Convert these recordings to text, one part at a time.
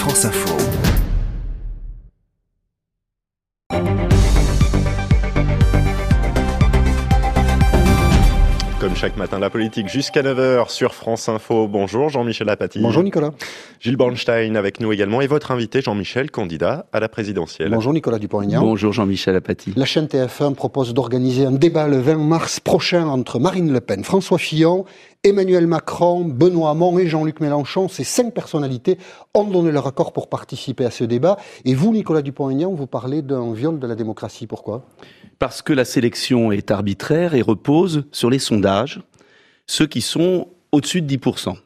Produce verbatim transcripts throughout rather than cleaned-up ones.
France Info. Comme chaque matin, la politique jusqu'à neuf heures sur France Info. Bonjour Jean-Michel Apathy. Bonjour Nicolas. Gilles Bornstein avec nous également et votre invité Jean-Michel, candidat à la présidentielle. Bonjour Nicolas Dupont-Aignan. Bonjour Jean-Michel Apathy. La chaîne T F un propose d'organiser un débat le vingt mars prochain entre Marine Le Pen, François Fillon, Emmanuel Macron, Benoît Hamon et Jean-Luc Mélenchon. Ces cinq personnalités ont donné leur accord pour participer à ce débat. Et vous, Nicolas Dupont-Aignan, vous parlez d'un viol de la démocratie. Pourquoi ? Parce que la sélection est arbitraire et repose sur les sondages, ceux qui sont au-dessus de dix pour cent.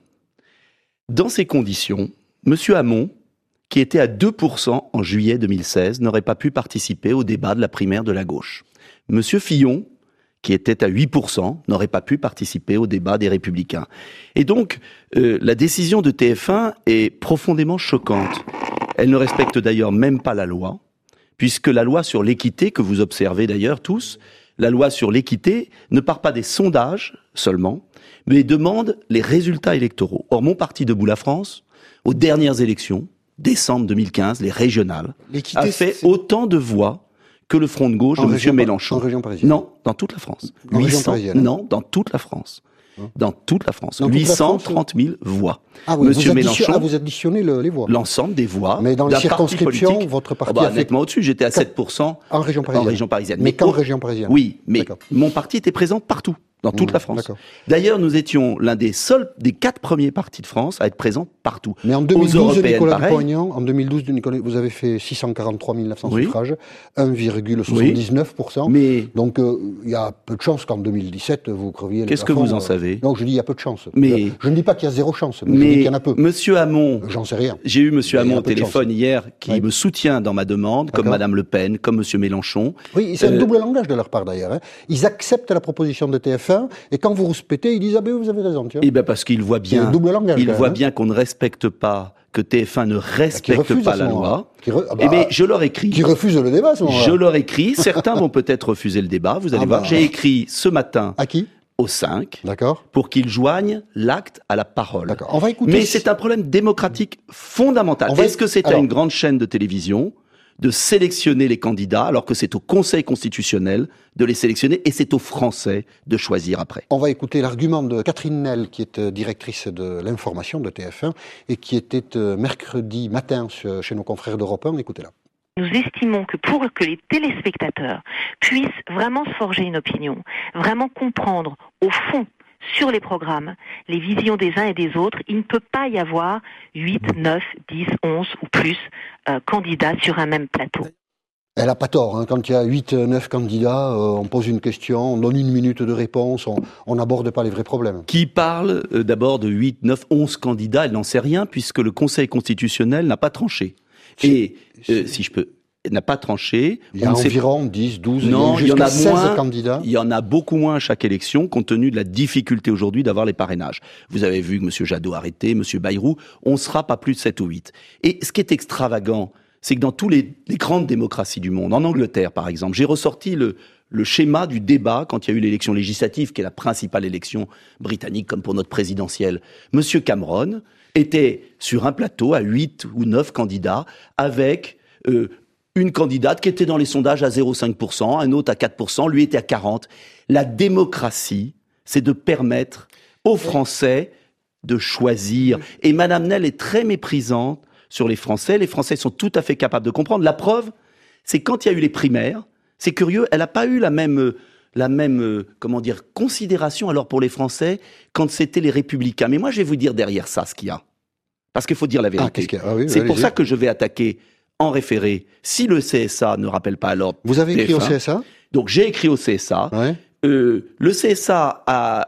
Dans ces conditions, M. Hamon, qui était à deux pour cent en juillet deux mille seize, n'aurait pas pu participer au débat de la primaire de la gauche. M. Fillon, qui était à huit pour cent, n'aurait pas pu participer au débat des Républicains. Et donc, euh, la décision de T F un est profondément choquante. Elle ne respecte d'ailleurs même pas la loi, puisque la loi sur l'équité, que vous observez d'ailleurs tous, la loi sur l'équité ne part pas des sondages seulement, mais demande les résultats électoraux. Or, mon parti Debout la France, aux dernières élections, décembre deux mille quinze, les régionales, l'équité, a fait c'est... autant de voix que le Front de gauche en de M. Mélenchon. En région parisienne. Non, dans toute la France. En huit cents, région parisienne. Non, dans toute la France. Dans toute la France. Dans huit cent trente mille voix. Ah oui, Monsieur vous, Mélenchon, ah, vous additionnez le, les voix. L'ensemble des voix. Mais dans les d'un circonscriptions, parti votre parti oh bah, a fait... nettement au-dessus. J'étais à sept pour cent en région parisienne. En région parisienne. Mais, mais qu'en région parisienne. Oui, mais D'accord. Mon parti était présent partout. Dans toute mmh, la France. D'accord. D'ailleurs, nous étions l'un des seuls, des quatre premiers partis de France à être présents partout. Mais en deux mille douze, Nicolas pareil. Dupont-Aignan, en deux mille douze, Nicolas, vous avez fait six cent quarante-trois mille neuf cents oui. suffrages, un virgule soixante-dix-neuf pour cent. Oui. Mais donc, il euh, y a peu de chances qu'en deux mille dix-sept, vous creviez les Qu'est-ce que vous en euh... savez ? Non, je dis il y a peu de chances. Mais je, je ne dis pas qu'il y a zéro chance, mais, mais je dis qu'il y en a peu. Monsieur Hamon, j'en sais rien. J'ai eu Monsieur Hamon au téléphone hier, qui oui. me soutient dans ma demande, D'accord. comme Madame Le Pen, comme Monsieur Mélenchon. Oui, c'est euh... un double langage de leur part d'ailleurs. Hein. Ils acceptent la proposition de T F un, et quand vous péter, ils disent ah ben vous avez raison. Eh ben parce qu'ils voient bien, langage, ils voient même, bien qu'on ne respecte pas, que T F un ne respecte pas la loi. Re... Ah bah, eh ben je leur écris. Qui refuse le débat à ce moment-là. Je leur écris. Certains vont peut-être refuser le débat. Vous allez ah voir. Bah... J'ai écrit ce matin. À qui ? Aux cinq. D'accord. Pour qu'ils joignent l'acte à la parole. D'accord. On va écouter. Mais c'est un problème démocratique fondamental. Va... Est-ce que c'est Alors... à une grande chaîne de télévision de sélectionner les candidats, alors que c'est au Conseil constitutionnel de les sélectionner, et c'est aux Français de choisir après. On va écouter l'argument de Catherine Nel, qui est directrice de l'information de T F un, et qui était mercredi matin chez nos confrères d'Europe un. Écoutez-la. Nous estimons que pour que les téléspectateurs puissent vraiment se forger une opinion, vraiment comprendre au fond sur les programmes, les visions des uns et des autres, il ne peut pas y avoir huit, neuf, dix, onze ou plus euh, candidats sur un même plateau. Elle n'a pas tort, hein. Quand il y a huit, neuf candidats, euh, on pose une question, on donne une minute de réponse, on n'aborde pas les vrais problèmes. Qui parle euh, d'abord de huit, neuf, onze candidats, elle n'en sait rien puisque le Conseil constitutionnel n'a pas tranché. Et euh, si je peux... n'a pas tranché. Il y a environ dix, douze, non, il y, il y en a seize moins, candidats. Il y en a beaucoup moins à chaque élection, compte tenu de la difficulté aujourd'hui d'avoir les parrainages. Vous avez vu que M. Jadot a arrêté, M. Bayrou, on ne sera pas plus de sept ou huit. Et ce qui est extravagant, c'est que dans tous les, les grandes démocraties du monde, en Angleterre par exemple, j'ai ressorti le, le schéma du débat quand il y a eu l'élection législative, qui est la principale élection britannique, comme pour notre présidentielle. M. Cameron était sur un plateau à huit ou neuf candidats, avec... Euh, une candidate qui était dans les sondages à zéro virgule cinq pour cent, un autre à quatre pour cent, lui était à quarante pour cent. La démocratie, c'est de permettre aux Français de choisir. Et Madame Nel est très méprisante sur les Français. Les Français sont tout à fait capables de comprendre. La preuve, c'est quand il y a eu les primaires, c'est curieux, elle n'a pas eu la même, la même, comment dire, considération alors pour les Français quand c'était les Républicains. Mais moi, je vais vous dire derrière ça ce qu'il y a. Parce qu'il faut dire la vérité. Ah, ah oui, c'est allez-y. pour ça que je vais attaquer en référé, si le C S A ne rappelle pas à l'ordre. Vous avez écrit T F un, au C S A ? Donc j'ai écrit au C S A. Ouais. Euh, le C S A a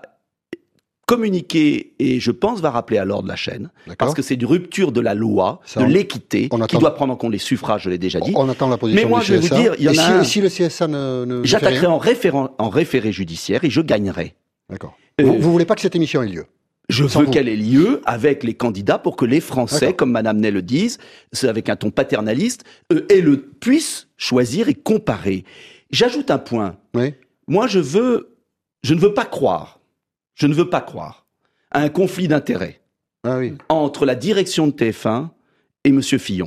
communiqué et je pense va rappeler à l'ordre la chaîne, D'accord. parce que c'est une rupture de la loi, Ça, de on, l'équité, on attend, qui doit prendre en compte les suffrages, je l'ai déjà dit. On attend la position Mais moi, du je vais C S A. vous dire, il y en et a si, un. Et si le C S A ne, ne J'attaquerai en, référent, en référé judiciaire et je gagnerai. D'accord. Euh, vous, vous voulez pas que cette émission ait lieu ? Je Sans veux vous. qu'elle ait lieu avec les candidats pour que les Français, D'accord. comme Madame Ney le disent, c'est avec un ton paternaliste, euh, et le puissent choisir et comparer. J'ajoute un point. Oui. Moi, je veux, je ne veux pas croire, je ne veux pas croire à un conflit d'intérêts Ah oui. entre la direction de T F un et M. Fillon.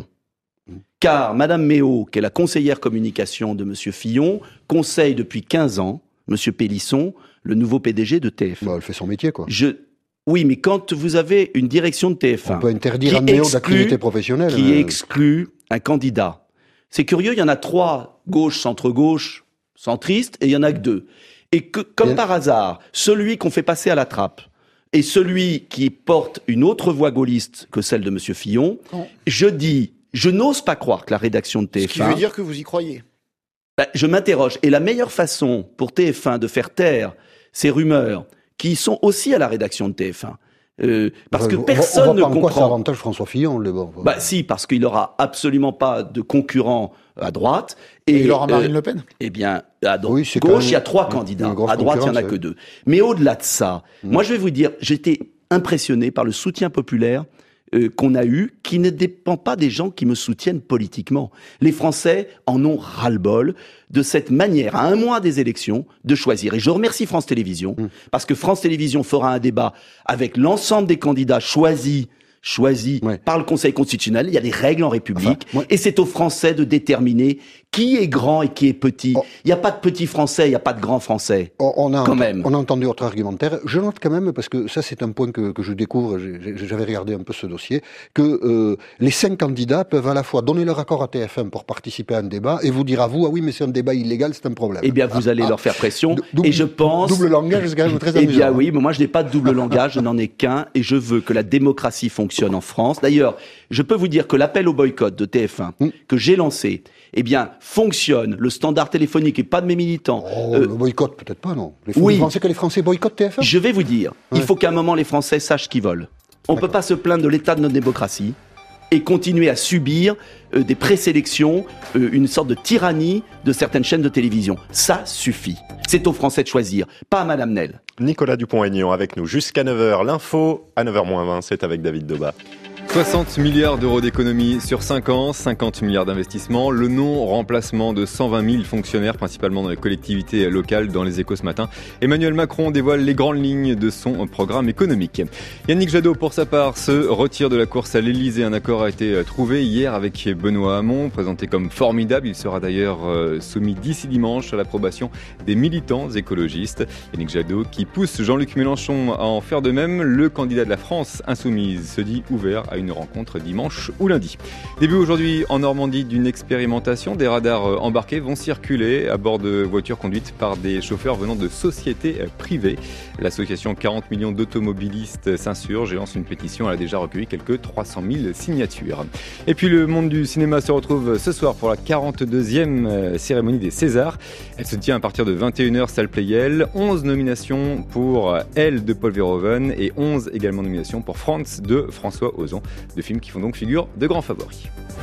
Car Mme Méo, qui est la conseillère communication de M. Fillon, conseille depuis quinze ans M. Pélisson, le nouveau P D G de T F un. Bah, elle fait son métier, quoi. Je... Oui, mais quand vous avez une direction de T F un... On peut interdire à Méo d'activité professionnelle. Qui euh... exclut un candidat. C'est curieux, il y en a trois, gauche, centre-gauche, centriste, et il y en a que deux. Et que, comme et... par hasard, celui qu'on fait passer à la trappe, et celui qui porte une autre voix gaulliste que celle de M. Fillon, oh. je dis... Je n'ose pas croire que la rédaction de T F un... Ce qui veut dire que vous y croyez. Ben, je m'interroge. Et la meilleure façon pour T F un de faire taire ces rumeurs, qui sont aussi à la rédaction de T F un, euh, parce que on personne on ne comprend... comprend... Quoi, ça avantage François Fillon, le bon. Bah si, parce qu'il n'aura absolument pas de concurrent à droite. Et, et il aura Marine euh, Le Pen. Eh bien, à droite, oui, gauche, même... il y a trois candidats. À droite, il n'y en a que deux. Mais au-delà de ça, mmh. moi je vais vous dire, j'étais impressionné par le soutien populaire Euh, qu'on a eu, qui ne dépend pas des gens qui me soutiennent politiquement. Les Français en ont ras-le-bol de cette manière, à un mois des élections, de choisir. Et je remercie France Télévisions, mmh. parce que France Télévisions fera un débat avec l'ensemble des candidats choisis choisis ouais. par le Conseil constitutionnel. Il y a des règles en République. Enfin, ouais. Et c'est aux Français de déterminer qui est grand et qui est petit. Oh. Il n'y a pas de petits Français, il n'y a pas de grands Français. Oh, on, a quand ent- même. on a entendu votre argumentaire. Je note quand même, parce que ça c'est un point que, que je découvre, j'ai, j'avais regardé un peu ce dossier, que euh, les cinq candidats peuvent à la fois donner leur accord à T F un pour participer à un débat et vous dire à vous, ah oui mais c'est un débat illégal, c'est un problème. Eh bien vous allez ah, leur faire pression. Double, et je pense... Double langage, c'est quand même très amusant. Eh bien oui, mais moi je n'ai pas de double langage, je n'en ai qu'un et je veux que la démocratie fonctionne en France. D'ailleurs, D'ailleurs, je peux vous dire que l'appel au boycott de T F un, mmh. que j'ai lancé, eh bien, fonctionne. Le standard téléphonique et pas de mes militants. Oh, euh, le boycott, peut-être pas, non. Les oui. Vous pensez que les Français boycottent T F un ? Je vais vous dire, ouais. il faut qu'à un moment les Français sachent qu'ils veulent. On ne peut pas se plaindre de l'état de notre démocratie et continuer à subir euh, des présélections, euh, une sorte de tyrannie de certaines chaînes de télévision. Ça suffit. C'est aux Français de choisir, pas à Madame Nel. Nicolas Dupont-Aignan avec nous jusqu'à neuf heures. L'info à neuf heures moins vingt, c'est avec David Doba. soixante milliards d'euros d'économies sur cinq ans, cinquante milliards d'investissements, le non-remplacement de cent vingt mille fonctionnaires, principalement dans les collectivités locales, dans les Échos ce matin. Emmanuel Macron dévoile les grandes lignes de son programme économique. Yannick Jadot, pour sa part, se retire de la course à l'Elysée. Un accord a été trouvé hier avec Benoît Hamon, présenté comme formidable. Il sera d'ailleurs soumis d'ici dimanche à l'approbation des militants écologistes. Yannick Jadot qui pousse Jean-Luc Mélenchon à en faire de même. Le candidat de la France insoumise se dit ouvert à une rencontre dimanche ou lundi. Début aujourd'hui en Normandie d'une expérimentation. Des radars embarqués vont circuler à bord de voitures conduites par des chauffeurs venant de sociétés privées. L'association quarante millions d'automobilistes s'insurge et lance une pétition. Elle a déjà recueilli quelques trois cent mille signatures. Et puis le monde du cinéma se retrouve ce soir pour la quarante-deuxième cérémonie des Césars. Elle se tient à partir de vingt et une heures, salle Pleyel. onze nominations pour Elle de Paul Verhoeven et onze également nominations pour Franz de François Ozon. Deux films qui font donc figure de grands favoris.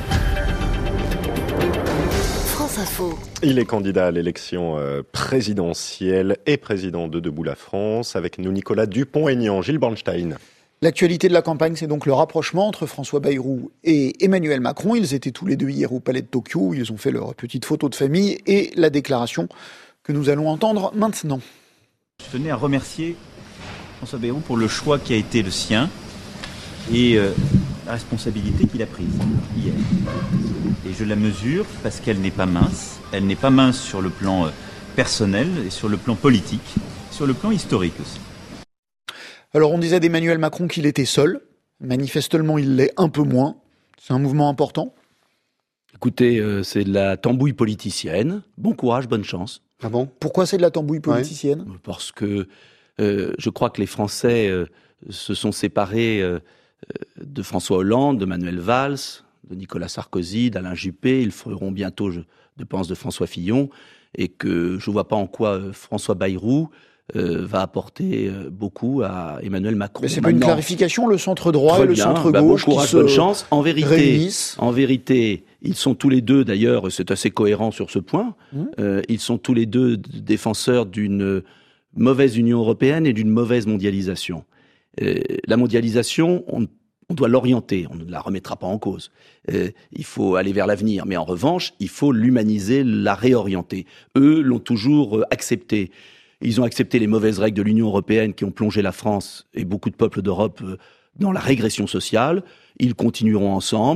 France Info. Il est candidat à l'élection présidentielle et président de Debout la France. Avec nous Nicolas Dupont-Aignan. Gilles Bornstein. L'actualité de la campagne, c'est donc le rapprochement entre François Bayrou et Emmanuel Macron. Ils étaient tous les deux hier au Palais de Tokyo, où ils ont fait leur petite photo de famille et la déclaration que nous allons entendre maintenant. Je tenais à remercier François Bayrou pour le choix qui a été le sien et euh, la responsabilité qu'il a prise hier. Et je la mesure parce qu'elle n'est pas mince. Elle n'est pas mince sur le plan euh, personnel et sur le plan politique, sur le plan historique aussi. Alors on disait d'Emmanuel Macron qu'il était seul. Manifestement, il l'est un peu moins. C'est un mouvement important. Écoutez, euh, c'est de la tambouille politicienne. Bon courage, bonne chance. Ah bon ? Pourquoi c'est de la tambouille politicienne ? Ouais. Parce que euh, je crois que les Français euh, se sont séparés euh, de François Hollande, de Manuel Valls, de Nicolas Sarkozy, d'Alain Juppé. Ils feront bientôt, je, je pense, de François Fillon. Et que je ne vois pas en quoi euh, François Bayrou euh, va apporter euh, beaucoup à Emmanuel Macron. Mais c'est pas une clarification, le centre droit Très et le bien, centre bah, gauche bon courage, qui bonne se chance. En vérité, réunissent. En vérité, ils sont tous les deux, d'ailleurs, c'est assez cohérent sur ce point, mmh. euh, ils sont tous les deux défenseurs d'une mauvaise Union européenne et d'une mauvaise mondialisation. Euh, la mondialisation, on On doit l'orienter, on ne la remettra pas en cause. Euh, il faut aller vers l'avenir, mais en revanche, il faut l'humaniser, la réorienter. Eux l'ont toujours accepté. Ils ont accepté les mauvaises règles de l'Union européenne qui ont plongé la France et beaucoup de peuples d'Europe dans la régression sociale. Ils continueront ensemble.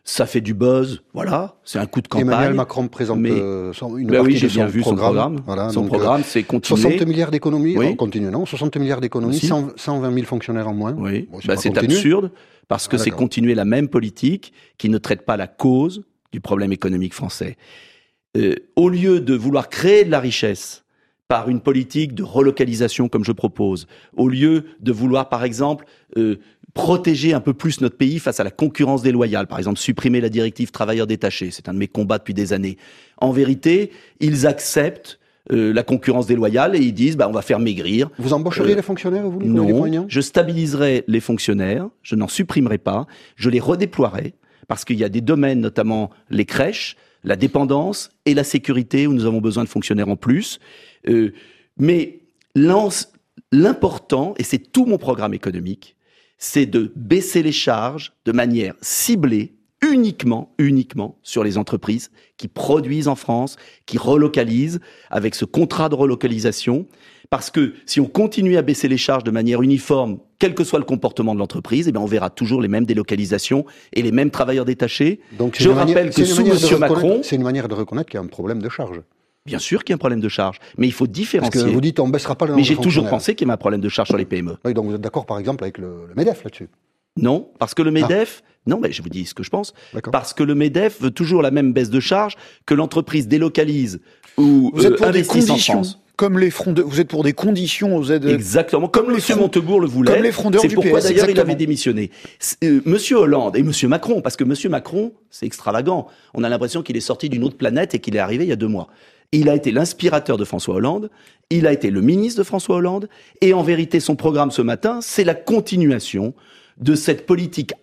Ça fait du buzz, voilà, c'est un coup de campagne. Emmanuel Macron présente mais... euh, son, une ben partie oui, j'ai de bien son vu programme. son programme. Voilà, son donc, programme, c'est continuer. soixante milliards d'économies, oui. on continue, non soixante milliards d'économies, cent, cent vingt mille fonctionnaires en moins. Oui, bon, c'est, bah, c'est absurde, parce que ah, c'est continuer la même politique qui ne traite pas la cause du problème économique français. Euh, au lieu de vouloir créer de la richesse par une politique de relocalisation comme je propose, au lieu de vouloir, par exemple, euh, protéger un peu plus notre pays face à la concurrence déloyale, par exemple supprimer la directive travailleurs détachés, c'est un de mes combats depuis des années. En vérité, ils acceptent euh, la concurrence déloyale et ils disent bah, on va faire maigrir. Vous embaucheriez euh, les fonctionnaires, vous, Non, je stabiliserai les fonctionnaires, je n'en supprimerai pas, je les redéploierai, parce qu'il y a des domaines, notamment les crèches, la dépendance et la sécurité, où nous avons besoin de fonctionnaires en plus. Euh, mais l'important, et c'est tout mon programme économique, c'est de baisser les charges de manière ciblée, uniquement, uniquement sur les entreprises qui produisent en France, qui relocalisent, avec ce contrat de relocalisation. Parce que si on continue à baisser les charges de manière uniforme, quel que soit le comportement de l'entreprise, eh bien on verra toujours les mêmes délocalisations et les mêmes travailleurs détachés. Donc, je rappelle manière, que sous M. Macron... C'est une manière de reconnaître qu'il y a un problème de charge. Bien sûr qu'il y a un problème de charge, mais il faut différencier. Parce que vous dites on ne baissera pas le nombre Mais j'ai de toujours pensé qu'il y avait un problème de charge sur les P M E. Oui, donc vous êtes d'accord par exemple avec le, le MEDEF là-dessus? Non, parce que le MEDEF... Ah. Non, mais je vous dis ce que je pense. D'accord. Parce que le MEDEF veut toujours la même baisse de charge, que l'entreprise délocalise ou vous êtes pour euh, investisse des en France. Comme les frondeurs, vous êtes pour des conditions aux aides. Exactement, comme, comme M. frond... Montebourg le voulait. Comme les frondeurs c'est du pourquoi P S, d'ailleurs exactement. il avait démissionné. Euh, Monsieur Hollande et Monsieur Macron, parce que Monsieur Macron, c'est extravagant. On a l'impression qu'il est sorti d'une autre planète et qu'il est arrivé il y a deux mois. Il a été l'inspirateur de François Hollande, il a été le ministre de François Hollande, et en vérité, son programme ce matin, c'est la continuation de cette politique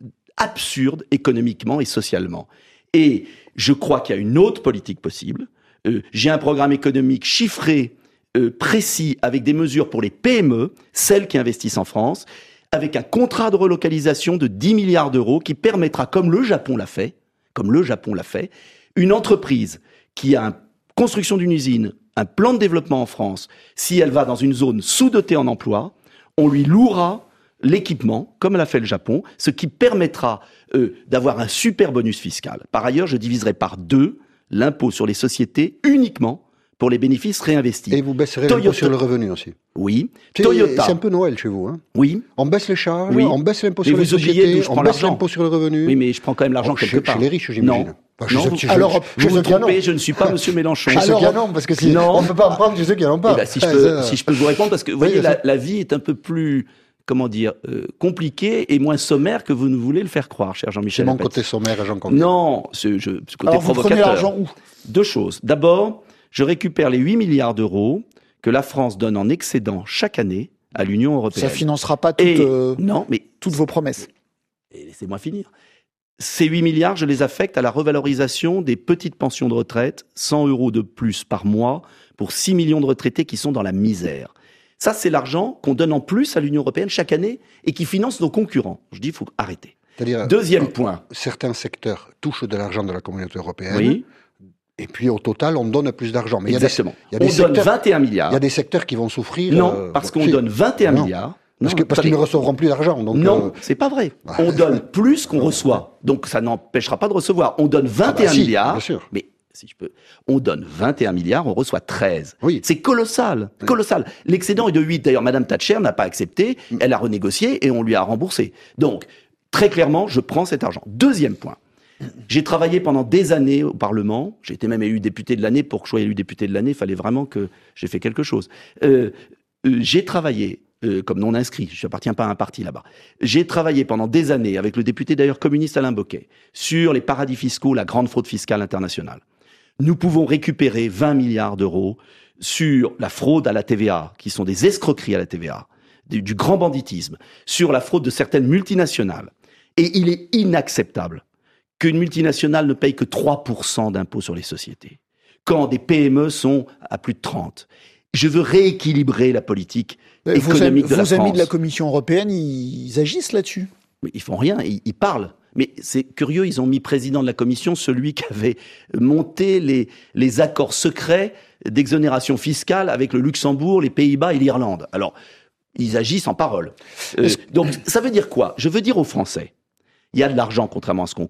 absurde économiquement et socialement. Et je crois qu'il y a une autre politique possible. Euh, j'ai un programme économique chiffré, euh, précis, avec des mesures pour les P M E, celles qui investissent en France, avec un contrat de relocalisation de dix milliards d'euros qui permettra, comme le Japon l'a fait, comme le Japon l'a fait, une entreprise qui a une construction d'une usine, un plan de développement en France, si elle va dans une zone sous-dotée en emploi, on lui louera l'équipement, comme l'a fait le Japon, ce qui permettra euh, d'avoir un super bonus fiscal. Par ailleurs, je diviserai par deux l'impôt sur les sociétés uniquement pour les bénéfices réinvestis. Et vous baisserez l'impôt sur le revenu aussi. Oui. C'est, Toyota. C'est un peu Noël chez vous. Hein. Oui. On baisse les charges, oui. on baisse l'impôt mais sur les sociétés, sociétés, on baisse l'impôt sur le revenu. Oui, mais je prends quand même l'argent oh, quelque chez, part. Chez les riches, j'imagine. Non. Bah, non, chez vous, chez alors, vous vous trompez, je ne suis pas Monsieur Mélenchon. Chez ceux qui en ont, parce que si, non. on ne peut pas en prendre chez ceux qui n'en ont pas. Eh ben, si, je peux, ça... si je peux vous répondre, parce que vous voyez, oui, la, la vie est un peu plus... comment dire, euh, compliqué et moins sommaire que vous ne voulez le faire croire, cher Jean-Michel. C'est mon Lapetz. côté sommaire, Jean Conduit. Non, ce, je, ce côté Alors vous provocateur. prenez l'argent où? Deux choses. D'abord, je récupère les huit milliards d'euros que la France donne en excédent chaque année à l'Union européenne. Ça financera pas toutes, et, euh, non, mais, toutes vos promesses. Et laissez-moi finir. Ces huit milliards, je les affecte à la revalorisation des petites pensions de retraite, cent euros de plus par mois pour six millions de retraités qui sont dans la misère. Ça, c'est l'argent qu'on donne en plus à l'Union européenne chaque année et qui finance nos concurrents. Je dis, il faut arrêter. C'est-à-dire, Deuxième euh, point. Certains secteurs touchent de l'argent de la communauté européenne. Oui. Et puis, au total, on donne plus d'argent. Mais Exactement. Il y a des, il y a des on secteurs, donne vingt et un milliards. Il y a des secteurs qui vont souffrir. Non, euh, parce bon, qu'on si. donne vingt et un non. milliards. Parce, non, que, parce qu'ils ne recevront plus d'argent. Donc non, euh... c'est pas vrai. On donne plus qu'on reçoit. Donc, ça n'empêchera pas de recevoir. On donne vingt et un ah bah si, milliards. Bien sûr. Mais si je peux, on donne vingt et un milliards, on reçoit treize. Oui. C'est colossal, oui. colossal. L'excédent est de huit. D'ailleurs, Madame Thatcher n'a pas accepté, elle a renégocié et on lui a remboursé. Donc, très clairement, je prends cet argent. Deuxième point. J'ai travaillé pendant des années au Parlement. J'ai été même élu député de l'année. Pour que je sois élu député de l'année, il fallait vraiment que j'ai fait quelque chose. Euh, euh, j'ai travaillé euh, comme non inscrit. Je n'appartiens pas à un parti là-bas. J'ai travaillé pendant des années avec le député d'ailleurs communiste Alain Bocquet sur les paradis fiscaux, la grande fraude fiscale internationale. Nous pouvons récupérer vingt milliards d'euros sur la fraude à la T V A, qui sont des escroqueries à la T V A, du, du grand banditisme, sur la fraude de certaines multinationales. Et il est inacceptable qu'une multinationale ne paye que trois pour cent d'impôts sur les sociétés, quand des P M E sont à plus de trente. Je veux rééquilibrer la politique économique vos, de la vos France. Vos amis de la Commission européenne, ils agissent là-dessus. Mais ils font rien, ils, ils parlent. Mais c'est curieux, ils ont mis président de la Commission celui qui avait monté les, les accords secrets d'exonération fiscale avec le Luxembourg, les Pays-Bas et l'Irlande. Alors, ils agissent en parole. Euh, donc, ça veut dire quoi? Je veux dire aux Français, il y a de l'argent, contrairement à ce qu'on croit.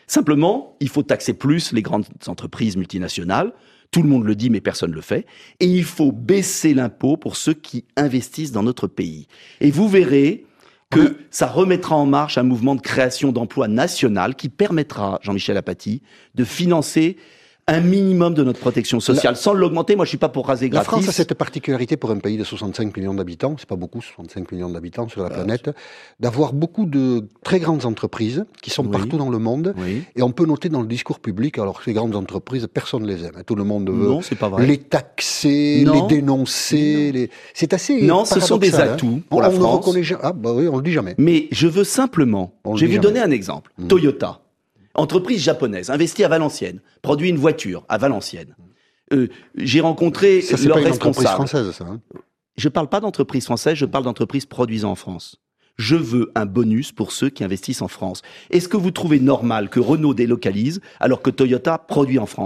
Simplement, il faut taxer plus les grandes entreprises multinationales. Tout le monde le dit, mais personne ne le fait. Et il faut baisser l'impôt pour ceux qui investissent dans notre pays. Et vous verrez que ça remettra en marche un mouvement de création d'emplois national qui permettra, Jean-Michel Apathy, de financer un minimum de notre protection sociale, la, sans l'augmenter. Moi, je suis pas pour raser gratis. La France a cette particularité pour un pays de soixante-cinq millions d'habitants, c'est pas beaucoup, soixante-cinq millions d'habitants sur la bah, planète, d'avoir beaucoup de très grandes entreprises qui sont oui. partout dans le monde. Oui. Et on peut noter dans le discours public, alors ces grandes entreprises, personne ne les aime. Tout le monde veut non, c'est pas vrai. les taxer, non. les dénoncer. Les... C'est assez Non, ce sont des atouts hein. pour on, la on France. Ne reconnaît... Ah, bah oui, on le dit jamais. Mais je veux simplement, on je vais vous jamais. donner un exemple. Mmh. Toyota. Entreprise japonaise, investie à Valenciennes, produit une voiture à Valenciennes. Euh, j'ai rencontré ça, c'est leur pas une responsable. Entreprise française, ça. Hein je parle pas d'entreprise française, je parle d'entreprise produisant en France. Je veux un bonus pour ceux qui investissent en France. Est-ce que vous trouvez normal que Renault délocalise alors que Toyota produit en France ?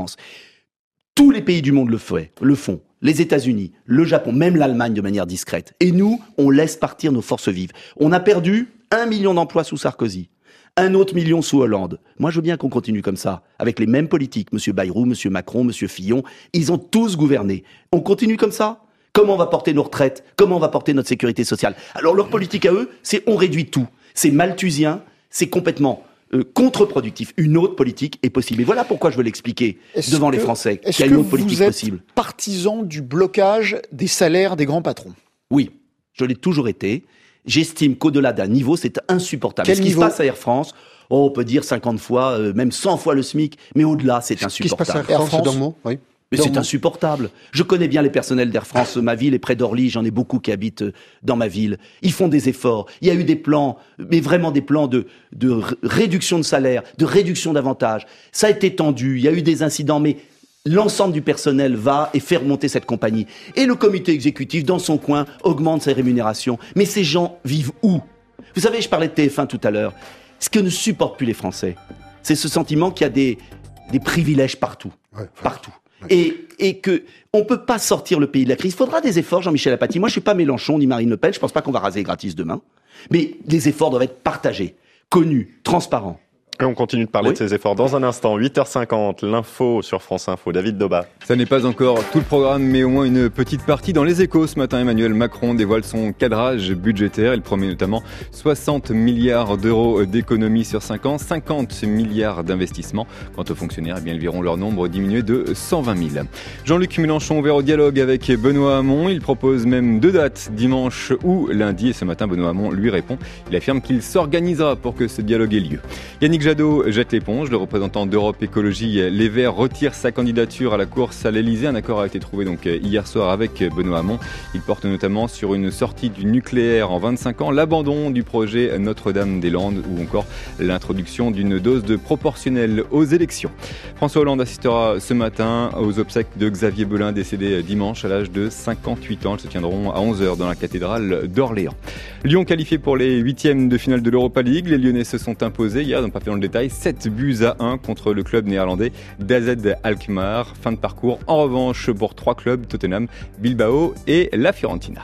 Tous les pays du monde le, fait, le font. Les États-Unis, le Japon, même l'Allemagne de manière discrète. Et nous, on laisse partir nos forces vives. On a perdu un million d'emplois sous Sarkozy. Un autre million sous Hollande. Moi, je veux bien qu'on continue comme ça, avec les mêmes politiques. Monsieur Bayrou, Monsieur Macron, Monsieur Fillon, ils ont tous gouverné. On continue comme ça ? Comment on va porter nos retraites ? Comment on va porter notre sécurité sociale ? Alors, leur politique à eux, c'est on réduit tout. C'est malthusien, c'est complètement euh, contre-productif. Une autre politique est possible. Et voilà pourquoi je veux l'expliquer est-ce devant que, les Français qu'il y a une autre politique possible. Est-ce que vous êtes partisan du blocage des salaires des grands patrons ? Oui, je l'ai toujours été. J'estime qu'au-delà d'un niveau, c'est insupportable. Quel Ce qui niveau ? se passe à Air France, oh, on peut dire cinquante fois, euh, même cent fois le SMIC, mais au-delà, c'est insupportable. Ce qui se passe à Air France, c'est d'un mot, oui. Mais c'est insupportable. Je connais bien les personnels d'Air France. Ma ville est près d'Orly. J'en ai beaucoup qui habitent dans ma ville. Ils font des efforts. Il y a eu des plans, mais vraiment des plans de, de réduction de salaire, de réduction d'avantages. Ça a été tendu. Il y a eu des incidents, mais l'ensemble du personnel va et fait remonter cette compagnie. Et le comité exécutif, dans son coin, augmente ses rémunérations. Mais ces gens vivent où ? Vous savez, je parlais de T F un tout à l'heure. Ce que ne supportent plus les Français, c'est ce sentiment qu'il y a des, des privilèges partout. Ouais, partout. Ouais. Et, et que on peut pas sortir le pays de la crise. Il faudra des efforts, Jean-Michel Apathy. Moi, je suis pas Mélenchon ni Marine Le Pen. Je pense pas qu'on va raser gratis demain. Mais les efforts doivent être partagés, connus, transparents. Et on continue de parler oui. de ces efforts dans un instant. huit heures cinquante, l'info sur France Info. David Doba. Ça n'est pas encore tout le programme, mais au moins une petite partie. Dans les Échos, ce matin, Emmanuel Macron dévoile son cadrage budgétaire. Il promet notamment soixante milliards d'euros d'économies sur cinq ans, cinquante milliards d'investissements. Quant aux fonctionnaires, eh bien, ils verront leur nombre diminuer de cent vingt mille. Jean-Luc Mélenchon ouvert au dialogue avec Benoît Hamon. Il propose même deux dates, dimanche ou lundi. Et ce matin, Benoît Hamon lui répond. Il affirme qu'il s'organisera pour que ce dialogue ait lieu. Yannick Jadot jette l'éponge. Le représentant d'Europe Écologie Les Verts retire sa candidature à la course à l'Elysée. Un accord a été trouvé donc hier soir avec Benoît Hamon. Il porte notamment sur une sortie du nucléaire en vingt-cinq ans, l'abandon du projet Notre-Dame-des-Landes ou encore l'introduction d'une dose de proportionnelle aux élections. François Hollande assistera ce matin aux obsèques de Xavier Belin, décédé dimanche à l'âge de cinquante-huit ans. Elles se tiendront à onze heures dans la cathédrale d'Orléans. Lyon qualifié pour les huitièmes de finale de l'Europa League. Les Lyonnais se sont imposés hier, ils n'ont pas fait dans le détail, sept buts à un contre le club néerlandais d'A Z Alkmaar. Fin de parcours en revanche pour trois clubs, Tottenham, Bilbao et la Fiorentina.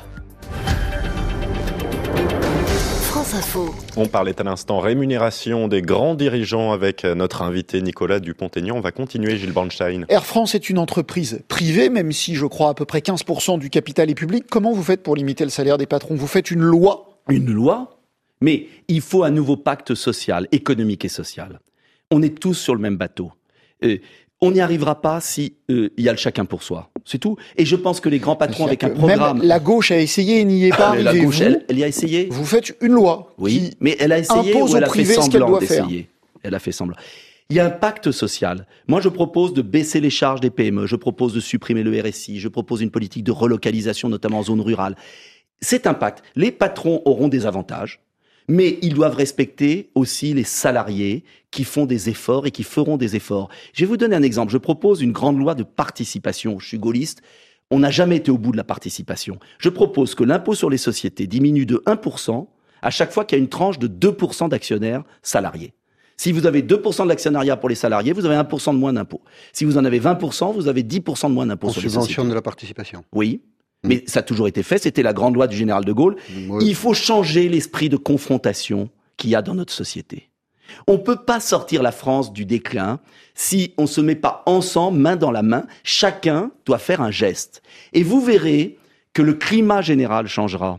France Info. On parlait à l'instant rémunération des grands dirigeants avec notre invité Nicolas Dupont-Aignan. On va continuer, Gilles Bornstein. Air France est une entreprise privée, même si je crois à peu près quinze pour cent du capital est public. Comment vous faites pour limiter le salaire des patrons ? Vous faites une loi ? Une loi ? Mais il faut un nouveau pacte social, économique et social. On est tous sur le même bateau. Euh, on n'y arrivera pas si euh, il y a le chacun pour soi. C'est tout. Et je pense que les grands patrons avec un programme... Même la gauche a essayé et n'y est pas arrivée. La gauche, vous, elle, elle y a essayé. Vous faites une loi. Oui, mais elle a essayé ou elle a fait semblant d'essayer. Elle a fait semblant. Il y a un pacte social. Moi, je propose de baisser les charges des P M E. Je propose de supprimer le R S I. Je propose une politique de relocalisation, notamment en zone rurale. C'est un pacte. Les patrons auront des avantages. Mais ils doivent respecter aussi les salariés qui font des efforts et qui feront des efforts. Je vais vous donner un exemple. Je propose une grande loi de participation. Je suis gaulliste. On n'a jamais été au bout de la participation. Je propose que l'impôt sur les sociétés diminue de un pour cent à chaque fois qu'il y a une tranche de deux pour cent d'actionnaires salariés. Si vous avez deux pour cent de l'actionnariat pour les salariés, vous avez un pour cent de moins d'impôts. Si vous en avez vingt pour cent, vous avez dix pour cent de moins d'impôts sur les sociétés. En subvention de la participation. Oui. Mais ça a toujours été fait, c'était la grande loi du général de Gaulle. Oui. Il faut changer l'esprit de confrontation qu'il y a dans notre société. On ne peut pas sortir la France du déclin si on ne se met pas ensemble, main dans la main. Chacun doit faire un geste. Et vous verrez que le climat général changera.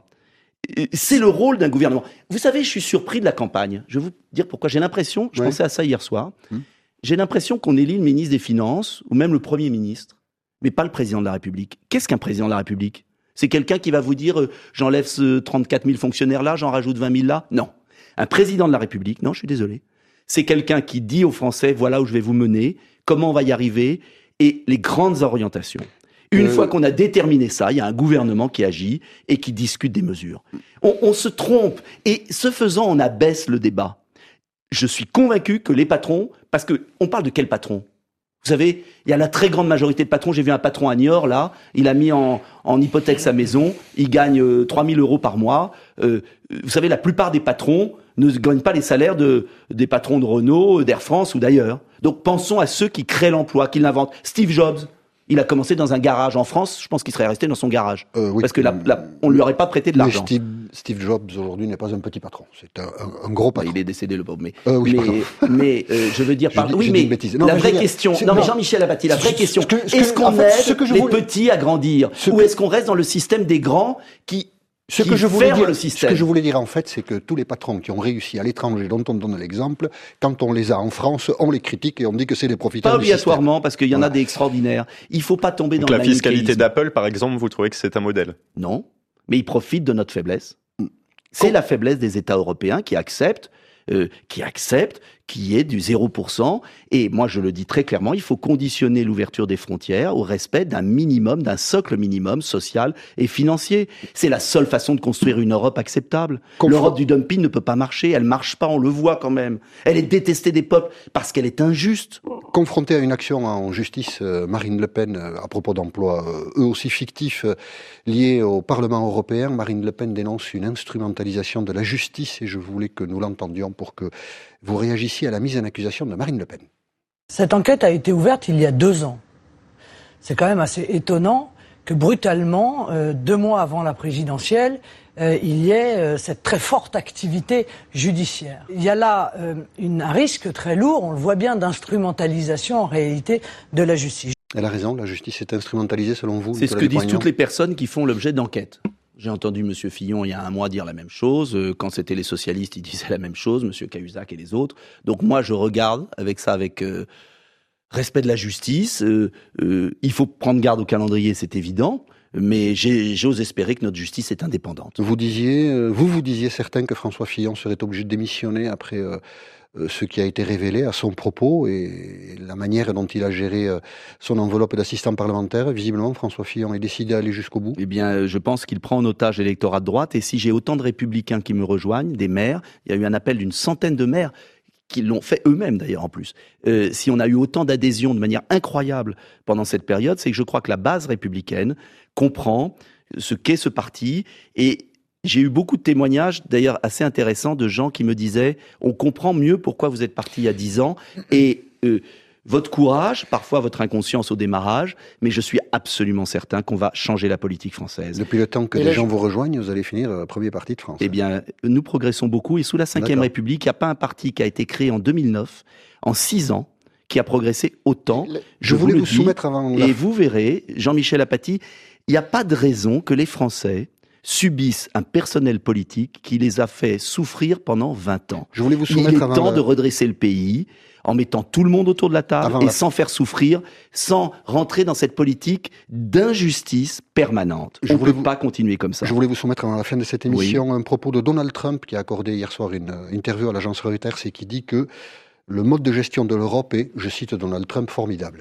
C'est le rôle d'un gouvernement. Vous savez, je suis surpris de la campagne. Je vais vous dire pourquoi. J'ai l'impression, je ouais. pensais à ça hier soir, hum. j'ai l'impression qu'on élit le ministre des Finances ou même le Premier ministre, mais pas le président de la République. Qu'est-ce qu'un président de la République ? C'est quelqu'un qui va vous dire euh, « j'enlève ce trente-quatre mille fonctionnaires là, j'en rajoute vingt mille là ». Non. Un président de la République, non, je suis désolé. C'est quelqu'un qui dit aux Français « voilà où je vais vous mener, comment on va y arriver » et les grandes orientations. Une euh... fois qu'on a déterminé ça, il y a un gouvernement qui agit et qui discute des mesures. On, on se trompe et ce faisant, on abaisse le débat. Je suis convaincu que les patrons, parce que on parle de quel patron ? Vous savez, il y a la très grande majorité de patrons. J'ai vu un patron à Niort, là, il a mis en, en hypothèque sa maison, il gagne euh, trois mille euros par mois. Euh, vous savez, la plupart des patrons ne gagnent pas les salaires de, des patrons de Renault, d'Air France ou d'ailleurs. Donc pensons à ceux qui créent l'emploi, qui l'inventent. Steve Jobs, il a commencé dans un garage en France, je pense qu'il serait resté dans son garage. Euh, oui. Parce que la, la, on ne lui aurait pas prêté de l'argent. Steve, Steve Jobs, aujourd'hui, n'est pas un petit patron. C'est un, un, un gros patron. Il est décédé, le pauvre. Mais, euh, oui, mais, mais euh, je veux dire... Par... Je, oui, je mais non, la mais vraie dire, question... Non, non, mais Jean-Michel Apathy, la vraie ce, question, ce que, ce est-ce qu'on en fait, aide que les voulais... petits à grandir ce ou que... est-ce qu'on reste dans le système des grands qui... Ce qui que, je voulais dire, le système. ce que je voulais dire en fait, c'est que tous les patrons qui ont réussi à l'étranger, dont on donne l'exemple, quand on les a en France, on les critique et on dit que c'est des profiteurs Pas du obligatoirement, système. parce qu'il y en voilà. a des extraordinaires. Il ne faut pas tomber Donc dans la fiscalité d'Apple, par exemple, vous trouvez que c'est un modèle ? Non, mais ils profitent de notre faiblesse. C'est la faiblesse des États européens qui acceptent, euh, qui acceptent qu'il y ait du zéro pour cent. Et moi, je le dis très clairement, il faut conditionner l'ouverture des frontières au respect d'un minimum, d'un socle minimum social et financier. C'est la seule façon de construire une Europe acceptable. Confort. L'Europe du dumping ne peut pas marcher. Elle marche pas, on le voit quand même. Elle est détestée des peuples parce qu'elle est injuste. Confrontée à une action en justice, euh, Marine Le Pen, euh, à propos d'emplois euh, eux aussi fictifs, euh, liés au Parlement européen, Marine Le Pen dénonce une instrumentalisation de la justice et je voulais que nous l'entendions pour que vous réagissiez à la mise en accusation de Marine Le Pen. Cette enquête a été ouverte il y a deux ans. C'est quand même assez étonnant que brutalement, euh, deux mois avant la présidentielle, euh, il y ait euh, cette très forte activité judiciaire. Il y a là euh, une, un risque très lourd, on le voit bien, d'instrumentalisation en réalité de la justice. Elle a raison, la justice est instrumentalisée selon vous. C'est ce que disent toutes les personnes qui font l'objet d'enquêtes. J'ai entendu M. Fillon il y a un mois dire la même chose. Quand c'était les socialistes, il disait la même chose, M. Cahuzac et les autres. Donc moi, je regarde avec ça, avec euh, respect de la justice. Euh, euh, il faut prendre garde au calendrier, c'est évident. Mais j'ai, j'ose espérer que notre justice est indépendante. Vous disiez, euh, vous vous disiez certain que François Fillon serait obligé de démissionner après euh, euh, ce qui a été révélé à son propos et la manière dont il a géré euh, son enveloppe d'assistant parlementaire. Visiblement, François Fillon est décidé à aller jusqu'au bout. Eh bien, je pense qu'il prend en otage l'électorat de droite. Et si j'ai autant de républicains qui me rejoignent, des maires, il y a eu un appel d'une centaine de maires qui l'ont fait eux-mêmes d'ailleurs en plus. Euh, si on a eu autant d'adhésion de manière incroyable pendant cette période, c'est que je crois que la base républicaine comprend ce qu'est ce parti. Et j'ai eu beaucoup de témoignages, d'ailleurs assez intéressants, de gens qui me disaient « on comprend mieux pourquoi vous êtes parti il y a dix ans » et euh, votre courage, parfois votre inconscience au démarrage, mais je suis absolument certain qu'on va changer la politique française. Depuis le temps que et des gens je... vous rejoignent, vous allez finir euh, premier parti de France. Eh bien, nous progressons beaucoup et sous la cinquième République, il n'y a pas un parti qui a été créé en deux mille neuf, en six ans, qui a progressé autant. Je, je voulais vous, vous soumettre avant... Et la... vous verrez, Jean-Michel Apathy, il n'y a pas de raison que les Français subissent un personnel politique qui les a fait souffrir pendant vingt ans. Je voulais vous soumettre il est avant temps la... de redresser le pays en mettant tout le monde autour de la table avant et la... sans faire souffrir, sans rentrer dans cette politique d'injustice permanente. Je On ne peut vous... pas continuer comme ça. Je voulais vous soumettre avant la fin de cette émission oui. un propos de Donald Trump qui a accordé hier soir une interview à l'agence Reuters et qui dit que le mode de gestion de l'Europe est, je cite Donald Trump, formidable.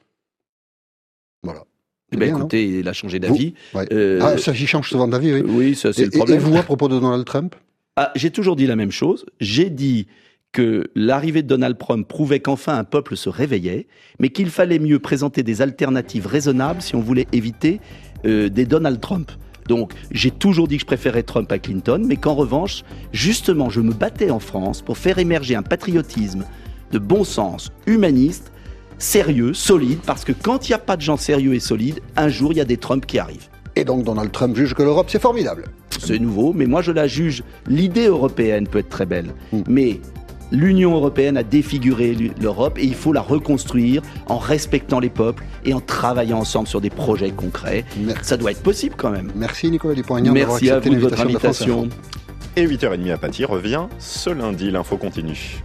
Voilà. Eh ben, bien, écoutez, non il a changé d'avis. Ouais. Euh... Ah, ça, j'y change souvent d'avis, oui. Oui, ça, c'est et, le problème. Et vous, à propos de Donald Trump ? Ah, j'ai toujours dit la même chose. J'ai dit que l'arrivée de Donald Trump prouvait qu'enfin un peuple se réveillait, mais qu'il fallait mieux présenter des alternatives raisonnables si on voulait éviter euh, des Donald Trump. Donc, j'ai toujours dit que je préférais Trump à Clinton, mais qu'en revanche, justement, je me battais en France pour faire émerger un patriotisme de bon sens, humaniste, sérieux, solide, parce que quand il n'y a pas de gens sérieux et solides, un jour, il y a des Trump qui arrivent. Et donc Donald Trump juge que l'Europe, c'est formidable. C'est nouveau, mais moi je la juge. L'idée européenne peut être très belle, mmh. mais L'Union européenne a défiguré l'Europe et il faut la reconstruire en respectant les peuples et en travaillant ensemble sur des projets concrets. Merci. Ça doit être possible quand même. Merci Nicolas Dupont-Aignan d'avoir accepté l'invitation. Merci à vous de votre invitation. Et huit heures trente à Paty revient ce lundi. L'info continue.